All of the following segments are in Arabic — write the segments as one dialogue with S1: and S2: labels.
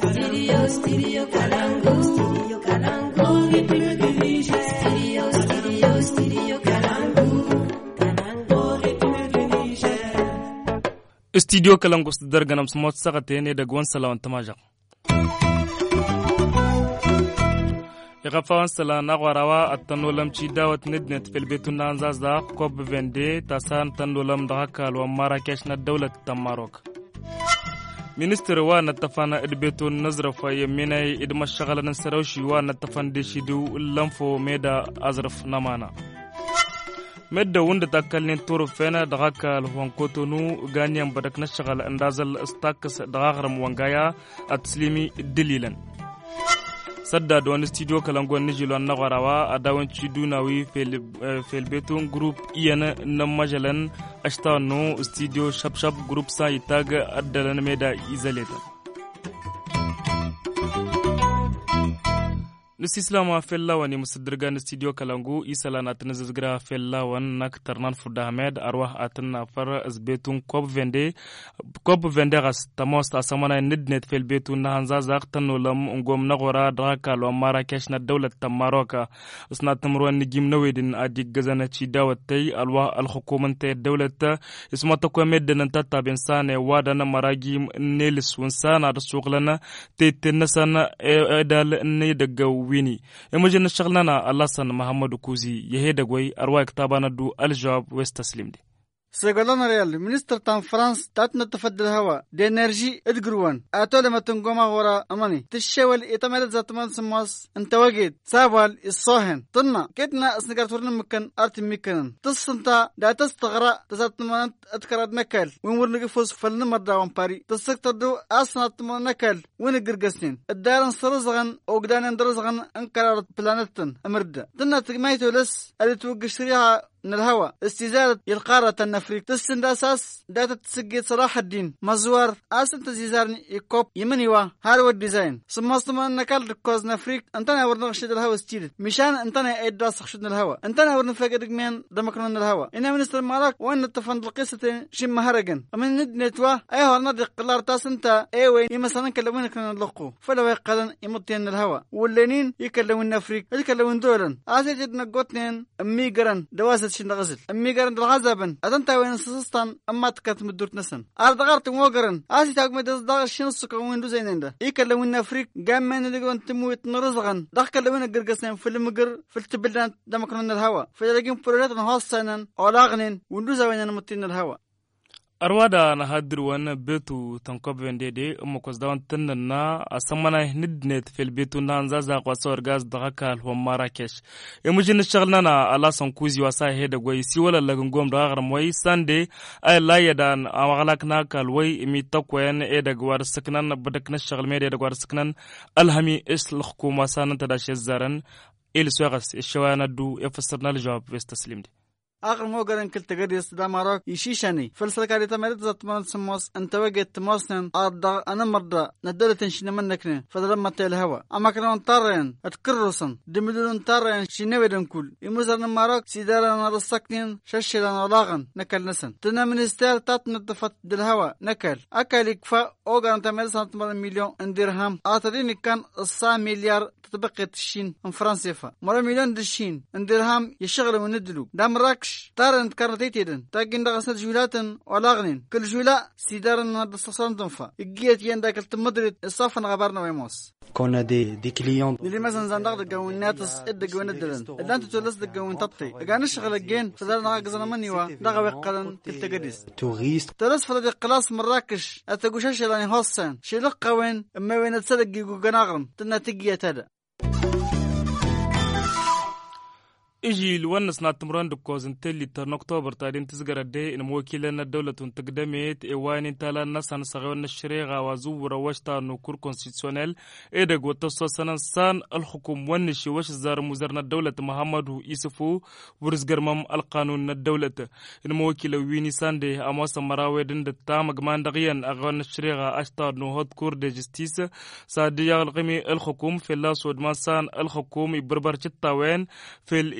S1: Studio Kalangu darganam smot sagatene da gwan salawan tamaja. يغفاون سلا نغوراوا التنولم تشي داوت ندنت في البيت نانزاز دا كوب فيندي تاسان تنولم دغاكال ومراكش الدولة تماروك مينستر وانا تفانا البيت نزرف يميني ادما الشغل نسروشي وانا تفان دي شدو اللنفو ميدا ازرف نمانا مدة وند تاكلين تورو فينا دغاكال وانكوتونو غانيام بدك نشغل اندازل استاكس دغاغرم وانغايا اتسليمي دليلا سدد وان استوديو كلانغون نجيلو نغراوا اداون تشيدوناوي في البيتون جروب ايانا نمجلن اشتانو استوديو شبشب جروب سايتاغ ادلن ميدا ايزاليتا نسيسلاما في اللواني مصدرغان استوديو كلانغو إيسالانا تنززغرا في اللوان ناك ترنان فرد أحمد أرواح آتنا فر أزبيتون كوب فيندي غاس تموست أسامانا ندنت في البيتون نهانزازاق تنولم انقوم نغورا دراكال وماراكشنا دولة تماروكا اسنا تمروان نجيم نويدن أديك غزانا تشي داوتي الواح الحكومة الدولة اسما تقوى مدن انتاتا بنساني وادانا مراجيم نيلس ونسانا رسوغلنا تيتنسانا ادال نيدقو ويني يمجن الشغلنا اللسان محمد كوزي يهيدا غوي أرواح كتابانا دو الجواب ويستسلم دي
S2: سيقولنا ريال منستر تام فرانس تاتنا تفضل الهواء دي انرجي ادقروان اتولي ما تنقوما غورا اماني تشاول اتمالت ذات مان سماس انت وقيد سابوال الصاهن طنا كيتنا اسنقارتورنا مكان ارتي مكان تصنتا دا تستغرا تزات مان اتكراد مكال وين نقفوز فلنا مردا وامباري تسكتر دو اسنا تمان نكال وين قرقسنين الدارن سرزغن اوقدان اندرزغن انكرارت بلانتن امردا طنا تقميتو لس اللي توقش ريها من الهواء استزادة القارة النفريق تسند أساس داتا تسجيل صلاح الدين مزوار أسن تزيزارني يكوب يمنيوا هارو الديزاين سماستما نكال ركوز نفريق انتنا ورنغشد الهواء ستيرت مشان انتنا ايدا سخشد الهواء انتنا ورنفاق دقمين دمكرون الهواء إنا منستر مالك وان التفند القصة شم مهرقن ومن ندنتوا ايه ورنادي قلار تاسنتا ايوين يمسانا كلمين كنا نلقو فلو يقلن يمطين الهواء واللينين يكلمون نفريق يكلمون دولا أسجد نقوتنين أميقرن دواسة شين غزل أمي قرن الغزبن أنت وين سستان أما تكت مدورت نسن أرد غرت موقرن أسي تاق مدرس داغ شين السكر وين دوزين ده يكلمون أفريق جام من اللي قون تموت نرزغن دخل لوين الجرجسين في المجر في التبلان دمكرن الهواء في لقيم فرولات نهاصنا ألاغنين وندوز وين نمتين الهواء
S1: أرواد نهدر وان بيتو تنقب وندي أمكوز داون تننا أسمنا ندنت في البيت نانزازا قصور غاز دغاكال ومراكش يمجن الشغلنا على سنكوزي وساي هيدا غوي سيولا لغنغوم دغرم وي ساندي أي لا يدان أمغلقنا كالوي إمي تقوين إيدا غوار سكنان بدكنا الشغل ميدا إيدا غوار سكنان الهمي إسل الحكومة سانا تداشي الزارن إلي سوغس الشوانا دو يفسرنا الجواب ويستسلم دي
S2: آخر موقرن كل تقديس دا ماروك يشيشاني فلسلكاري تماريت ذات مان سموس انت وقت تموسن أرضا أنا مرضى ندالة تنشين منكنا فدلما الهوا أما كنا نطارين اتكررسن دمدلون نطارين شنوي دنكول يموزرنا ماروك سيدارنا رساكنين شاشلنا ولاغن نكال نسن تنا منستير تاتنا تفت دلهوا نكال أكال يكفا أوغرن تماريت سنتمر مليون درهم آترين كان 100 مليار تطبقت الشين ان فرنسا مرة مليون دشين درهم يشغلوا وندلو دام راكش تارن كارتيتيدن تاكين دغسل جولاتن ولاغنين كل جولا سيدارن هذا الصندوق يجيت يندك التمدرد الصافن غبرنا ويموس
S3: كنا دي كليون
S2: اللي مثلا زندق دغوناتس ادغون الدلن الا انت تولس دغون تطي كان شغل الجين فدارنا غزنا منيوا دغ وقلن كالتقديس
S3: توريست
S2: ترس فرد قلاص مراكش اتغوشش لاني هوسن شيلق وين اما وين تصدق جناغرم تنتيجيه هذا
S1: إجي الونس ناتمران دكوزن تلي ترن أكتوبر تارين تزجر الدي إن موكلنا الدولة تقدمت إيوان تلا نسان صغيرنا الشريعة وزور وشتا نكور كونستيتيونيل إدق وتصوصنا سان الحكوم ونشي وش زار مزارنا الدولة محمد يوسفو ورزقرمم القانون الدولة إن موكل ويني ساندي أماس مراودن دتام جمان دغيان أغان الشريعة أشتار نهض كور دي جستيس سادية القمي الحكوم في الله سود ما سان الحكوم يبربر جتاوين في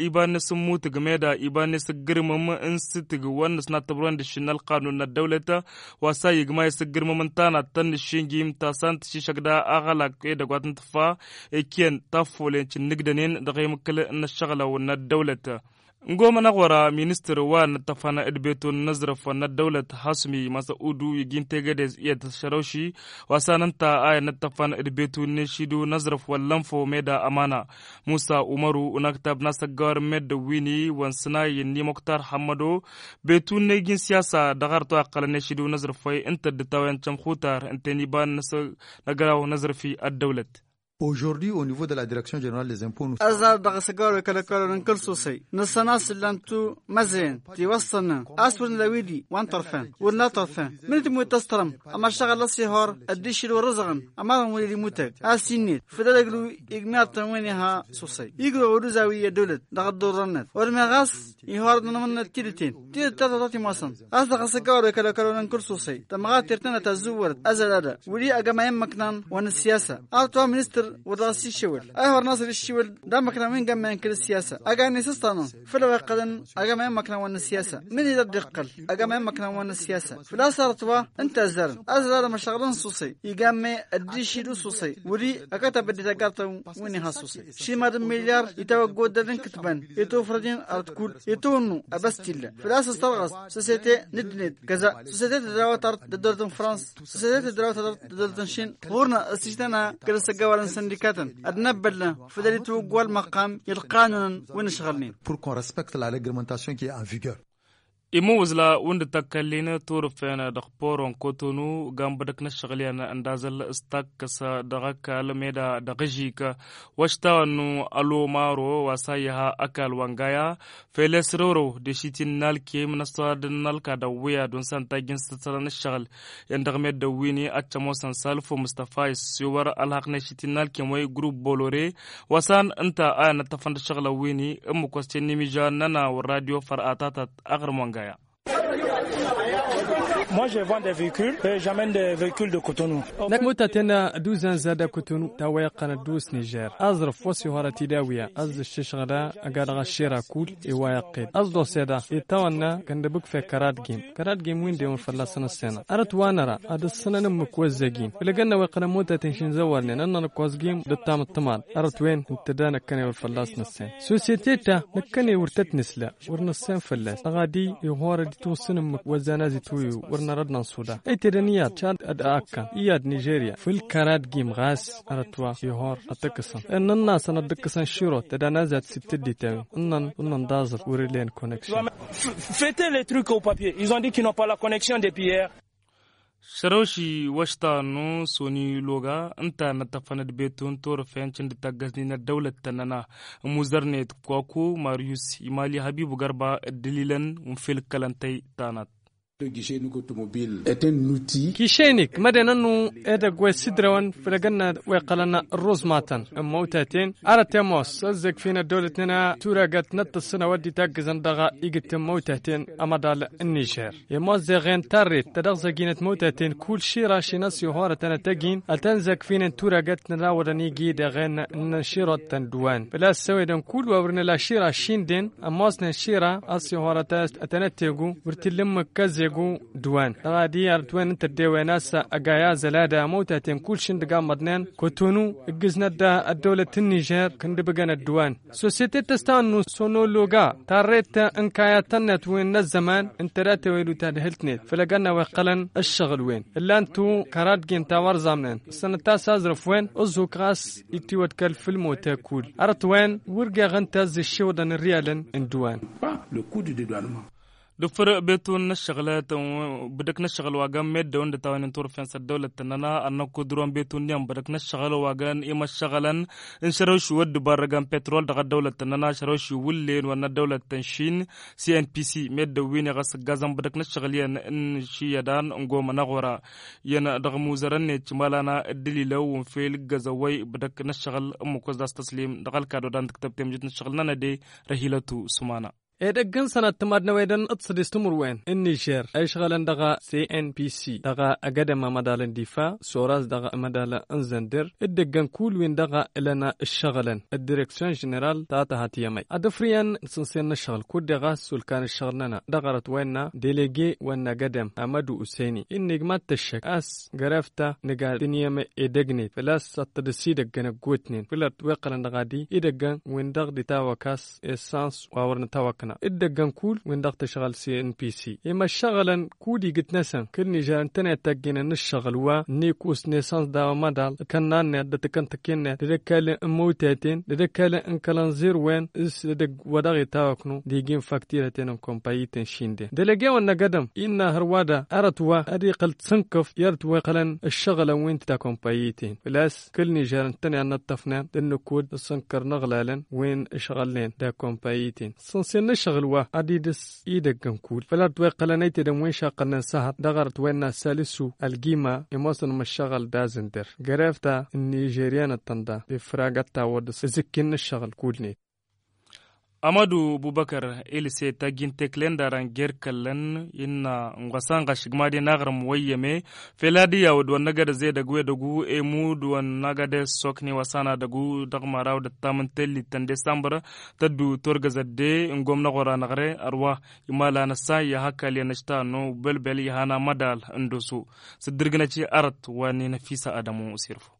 S1: iban sun mutu game da iban su girmama in su tiga wannan suna tabbatar da shi na alƙanun na daulata wasa yi gama su girmama tana tan shingim ta san shi shagda agala ke da gwatan tafa ekiyan tafolencin nigdanin da kai mukalla na shagala na daulata ngoma na wara minister wa na tafana edbeto nazrafa na daulat hasmi masaudu yigin tegades iya tasharaushi wasananta aya na tafana edbeto ne shido nazraf wallanfo meda amana musa umaru unaktab nasagawar meda wini wansana yinni moktar hamado betu ne gin siyasa dagar to akala ne shido nazrafa inta da tawayan chamkhutar inteni ban nagaraw nazrafi ad-dawlat.
S3: Aujourd'hui, au niveau de la Direction générale des impôts, nous
S2: أزار دغسقار كلاكار كل صوصي نصناص لانتو مزين توصلنا أسبرن لويدي وان طرفين ولا طرفين من تمو تسترم أما شغل السهار الدش الورزغن أما مولي موتك أسينيت فدلقلو إجماع وينها صوصي يقولوا ورزاوية دولت دغدور رنت ورمغاس يهار من التيلتين تيل تلاتة مصن أزغسقار كلاكار كل صوصي تمغات ترتنا تزور أزل ولي أجمع مكنان وان السياسة أرتوا منستر وراسي الشول أهور ناصر الشول دا مكنا وين جمع كل السياسة أجاني سستانو فلا قدن أجمع مكنا وين السياسة من يدقل أجمع مكنا وين السياسة فلا صارت وا أنت أزر مشغلن صوصي يجمع الدشيدو صوصي وري أكتب بدي تقاطع وينها صوصي شي مليار يتوجد دلن كتبان يتوفردين أرتكول يتونو أبستيلا فلا استرغص سوسيتي ندند كذا سوسيتي دراوة دولة فرنسا سوسيتي دراوة دولة الصين غورنا استجدنا كل سجوار سندكاتن أدنبلنا فدلتو قوال مقام يلقانون ونشغلنين
S3: pour qu'on respecte la réglementation qui est en vigueur.
S1: imu wuzla wanda takallina turfena da poron kotonu gambadak na shagaliyana andazal stak kasa daga kalmeda da gajika washtawanu alomaro wasayaha akal wangaya feles roro de shitin nalke minastad nalka da wiya don san tagin satsaran shagal yanda gamed da wini achamo san salfo mustafa siwar alhaq na shitin nalke moy group bolore wasan anta ana tafanda shagala wini mu question nimija nana radio far'atata agarmanga.
S4: Moi, je vends des véhicules et j'amène des véhicules de Cotonou.
S5: نكموتا تنا دوزان زادا كوتونو تاويقنا دوس نيجير أزرف وسي هورا تداوية أز الشيشغدا أقاد غشيرا كول إوايقيد أزدو سيدا يتاوانا كندبك في كرات جيم وين ديون فلاسنا السنة أرت وانرا أد السنة نمك وزاقين فلقنا ويقنا موتا تنشين زوارني أننا نكوز جيم دتام الطمال أرت وين انتدانا كاني والفلاسنا السنة سوسيتيتا نكني ورتت نسلا ورنسان فلاس أغادي يهورا دي توسن نمك وزانازي تويو ورنا السودان اي تيرانيات تشاد اداكا اياد نيجيريا في الكارات جيم غاس ارتوا يهور اتكسن ان الناس انا دكسن شيرو تدانازات ستدي تاوي ان دازر وريلين كونيكشن
S4: Faites les trucs au papier. Ils ont dit qu'ils n'ont pas la connexion depuis hier.
S1: sharoshi washtanu soni loga anta na tafanad betun tor fencin da tagazni na daulat tanana muzarnet kwaku marius imali habibu garba dalilan fil kalantai tanat.
S6: Le guichet automobile est un outil
S5: كيشينيك مدينانو ادا غوي سيدرون فلقنا ويقلنا الروز ماتن موتاتين على تيموس ازك فينا دولتنا توراقات نت السنة ودي تاقزن دغا ايقت موتاتين امدال النيجير يموز زيغين تاريت تدغزقينة موتاتين كل شي راشي ناس يهورة تنتاقين التنزك فينا توراقات نراورني جي دغين نشيرو تندوان بلا سويدن كل وورنا لا شيرا شيندين اموسنا شيرا اس يهورة تنتاقو ورتلم كزي دوان غادي ارتوان انت الديواناس اقايا زلادا موتاتين كل شندقا مدنان كوتونو اقزنا دا الدولة النيجير كند بقنا الدوان سوسيتي تستانو سونو لوغا تاريت انكايا تنت وين الزمان انت راتي ويلو تادهلتنيت فلقنا وقلن الشغل وين الا انتو كارات جين تاور زامنين السنة تاس ازرف وين ازو كاس اتيوات كالفيلم وتاكول ارتوان ورقا غنتاز الشودن الريالن اندوان
S6: le coût du dédouanement.
S1: دفر بيتون الشغلات بدك نشغل واقام ميد وند تاوين تور فين الدولة تننا أنكو درون بيتون يوم بدك نشغل واقام إما شغلن إن شروش ود بارجام بترول دغ الدولة تننا شروش ولين ونا الدولة تنشين CNPC ميد وين غس غازم بدك نشغل ين إن شي يدان نقوم نغورا ين دغ موزرن تمالنا الدليلو ونفيل غزوي بدك نشغل أمكوز داس تسليم دغ الكادو دان تكتب تمجد نشغلنا ندي رهيلتو سمانا
S5: إدقن سنة تمادنا ويدن اتصد استمر وين النيجر أشغلن دغا CNPC دغا أقدم مدال دفاع سوراز دغا مدال انزندر إدقن كل وين دغا إلنا الشغلن الديركسيون جنرال تاتا هاتيامي أدفريان سنسين الشغل كود دغا سلكان الشغلنا دغرت ويننا ديليجي ويننا قدم أمدو أسيني النجمات تشك أس غرفتا نقال دنيام إدقني فلاس ستدسي دقن قوتنين فلات ويقلن دغا دي إدقن وين دغ دي تاوكاس إسانس وورن تاوكنا إدقن كول وين دغ تشغل CNPC إما الشغلن كودي قد نسان كل نجار انتنا تاقينا نشغل وا نيكوس نيسانس داو مدال كنان دتكن تكين دكال موتاتين دكال انكلان زير وين اس دق ودغي تاوكنو ديجين فاكتيرتين كومبايتين شيندي دلقي وانا قدم إن هروادا أرتوا أدي قلت سنكف يرتوا قلن الشغل وين تا كومبايتين فلاس كل نجار انتنا نطفنا دنكود السنكر نغلالن وين شغلين دا كومبايتين سنسين نشغل وا أدي دس إيدقن كول فلا توي قلنيت دم وين شاقلنا سهر دغرت وين سالسو الجيما يموصن مشغل دازندر غرفتا النيجيريان التندا بفراغتا ودس زكين الشغل كولني
S1: Amadou Boubacar ilse tagin teklen daran gerkallan inna ngwasanga shigmadi nagram wayeme feladi ya wadwan nagada zai dagu dagu emu duwan nagada sokni wasana dagu dagmaraw da tamantelli tan December taddu torgazade ngomna gora nagre arwa imala nasa ya hakali nashta no belbel yana madal ndosu sidirgna ci arat wani nafisa adamu sirfu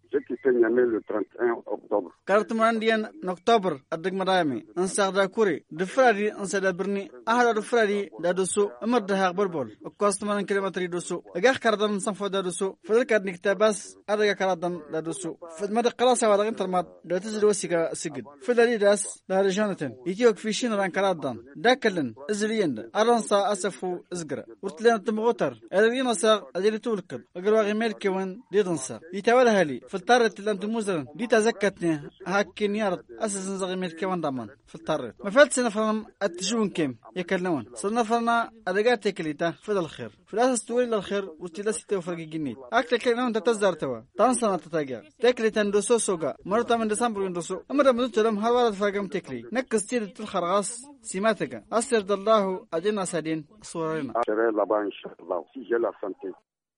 S7: le 31 octobre.
S2: Kartumandian octobre adag madami ansarda kuri difradi ansada birni ahla difradi dadusu amada haqbarbol kostman kilometri dusu aga kardan sanfo dadusu fadalka niktabas adaga karadan dadusu fadmada qalasa wala intermat datizil wasiga sigid fadali das da jonathan yitiok fishin ran karadan dakalen izliyan aransa asafu izgra urtlan tmgotar adina sa adili tulkal agwa gimel kewan didansa yitawala hali فطرت لان تموزرن دي تزكتني هاكين يارد اساسا زغمير كمان ضمان فطرت ما فات سنفرم التجون كيم يكلمون صنفرنا ادقات تكليتا في الخير في الاساس تولي للخير وتلاسي توفرق جنيت اكل كلمه تتصدر توا تنسى تتاجا تكليتا ندوسو سوغا مرتا من ديسمبر ندوسو امر من تلم هوارد فرقم تكلي نكس تير الخرغاس سماتك اسرد الله اجنا سادين صورنا
S7: là-bas inchallah si j'ai la santé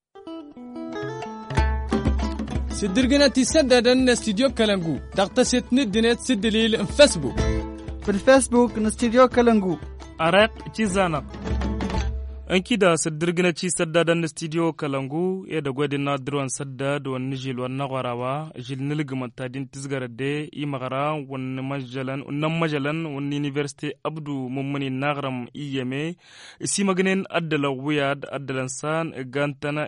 S5: سدرجنا تسددن استديو كلانجو تغتسل ندنت سدليل فيسبوك
S2: في الفيسبوك نستديو كلانجو
S1: أرق تيزانا أنكيدا سدرجنا تي سددن استديو كلانجو يدا غودنا دروان سدد ونجيل ونغراوا جيل نلغم تادين تزغر دي يمغرا ونمجلن ونمجلن ونيفرسيتي عبدو ممني نغرم ايمي سيمغنين ادلا وياد ادلنسان غانتنا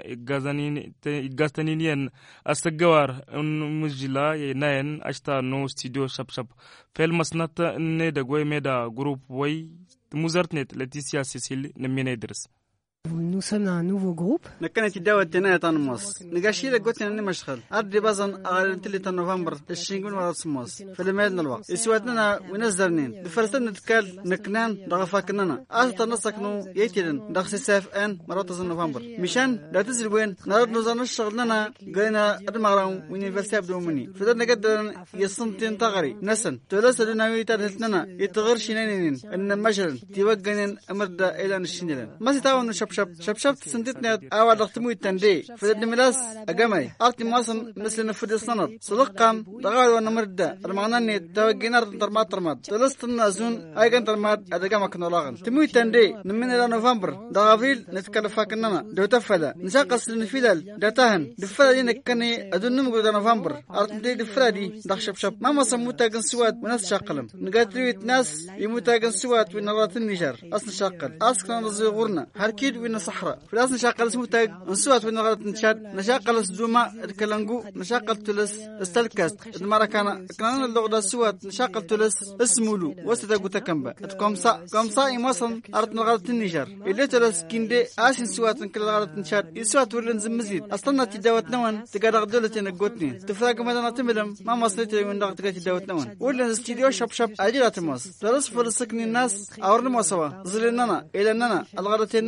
S1: غاستانينين اسغوار مجلا يناين اشتا نو استديو شب فيلمسنات ني دغوي ميدا جروب وي مزرتنت لاتيسيا سيسيل نمينيدرس
S8: Nous sommes un nouveau groupe.
S2: نكنت داوة تناية تنموس نقاشيلة قوتنا اني مشغل أردي بازن أغالنتلي نوفمبر الشينقون ورا تسموس في الميدنا الوقت يسواتنا ونزرنين دفرستن نتكال نكنان دغفاكننا آسطا نصكنو يتيدن دغسي ساف ان مراتز نوفمبر مشان لا تزل وين نرد نزان الشغلنا قلنا أدمغران وينيفرسي أبدو مني فدرنا قدرن يصنتين تغري نسن تولسة دوناوي تارهتنا يتغر شنينين ان مجرن تيوقنين أمرد إيلان الشنيلان ما ستاون شب سنتنا أول رختموي تندي فدرنا ملاس أجمعي أرتي ماسن مثل نفذ السند صدقام دغال ونمرد المعنى توجينا ترمات تلستنا زون أيضا ترمات أدقام كنولاغن تموي تندي من إلى نوفمبر دغافيل نتكلفا كننا دو تفلا نساقس لنفيدال داتاهن دفلا دي نكني أدون نمو دا نوفمبر أرتمدي دفلا دي دغ شب ما مصر موتاقن سوات وناس شاقلم نقاتلويت ناس يموتاقن سوات ونرات النجار أصل شاقل أسكنا نزي غورنا هركيد وين صحراء فلاس نشاقل سموتاق نسوات ونرات نشاد نشاقل سدوما الكلانجو نشاقل تلس استلكاست المراكانا كنا اللغة سوات نشاقل تلس اسمولو وستاقو تكمبا كومسا يمصن أرد نغلط النجار اللي تلس كيندي آسين سوات نكل غلط نشاد يسوات ولنزم مزيد أصلنا تداوت نوان تقادق دولتين القوتني تفراق مدانا تمدم ما مصريت لي من داق تقاد تداوت نوان ولن استديو شب أجيلا تموس تلس فرسكني الناس أورن موسوا ظلننا إلننا الغلطيننا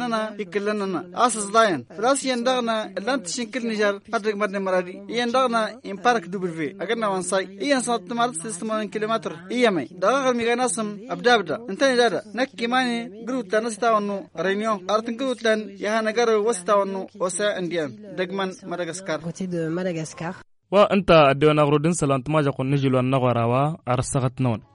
S2: يكلنا أساس لاين فلاس يندغنا لانت شنكل نجار قدر مدن مرادي يندغنا إمبارك دوبل أجرنا وانساي إيه صوت مارس 6 كيلومتر إيه ماي دغغ الميغاناسم أبدا انتني دادا نك ماني جروت نستاونو رينيو أرتن جروتلان يهانا جرو وستاونو وسا إنديان دجمن مدغشقر
S1: وأنت أديونا غرودن سلانت ما جاكون نجيلو النغوراوا أرسغت نون